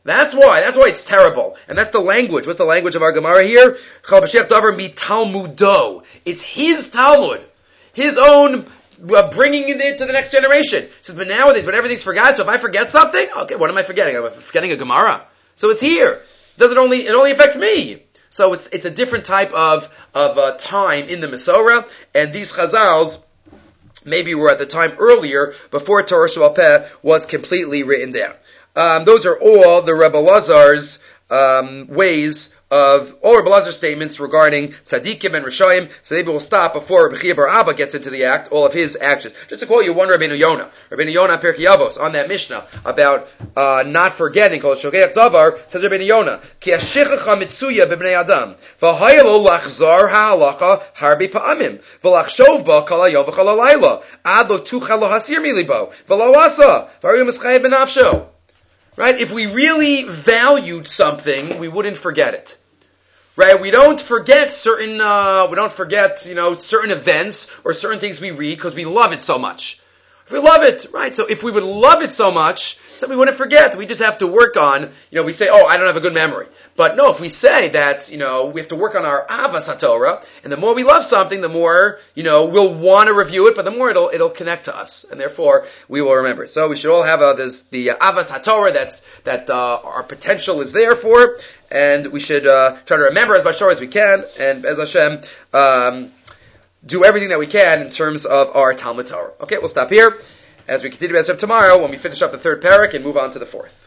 That's why it's terrible. And that's the language. What's the language of our Gemara here? Chal b'shech davar mi Talmudo. It's his Talmud. His own bringing it to the next generation. He says, but nowadays, when everything's forgotten, so if I forget something, okay, what am I forgetting? I'm forgetting a Gemara. So it's here. It only affects me. So it's a different type of time in the Masorah, and these Chazals maybe were at the time earlier, before Torah Sheba'al Peh was completely written down. Those are all the Rebbe Lazar's ways of all Rebbe Lazar's statements regarding tzaddikim and Rishayim. So maybe we'll stop before Rebbe Chia bar Abba gets into the act, all of his actions. Just to quote you one Rabbeinu Yonah. Rabbeinu Yonah Pirkei Avos, on that Mishnah, about not forgetting, called Shogeach Davar, says Rabbeinu Yonah, Ki hashichacha mitzuya b'bnei Adam, v'hayelo lachzar ha'alacha harbi pa'amim, v'lachshov ba kol hayom v'chol halayla, ad lo tucha lo hasir milibo, v'lo asa, v'aru mischayev b'nafsho. Right? If we really valued something, we wouldn't forget it. Right? We don't forget certain events or certain things we read because we love it so much. We love it, right? So if we would love it so much, then we wouldn't forget. We just have to work on, we say, I don't have a good memory. But no, if we say that, we have to work on our Avas HaTorah, and the more we love something, the more, we'll want to review it, but the more it'll connect to us, and therefore we will remember. So we should all have the Avas HaTorah that our potential is there for, and we should try to remember as much as we can, and as Hashem, do everything that we can in terms of our Talmud Torah. Okay, we'll stop here as we continue tomorrow when we finish up the third parak and move on to the fourth.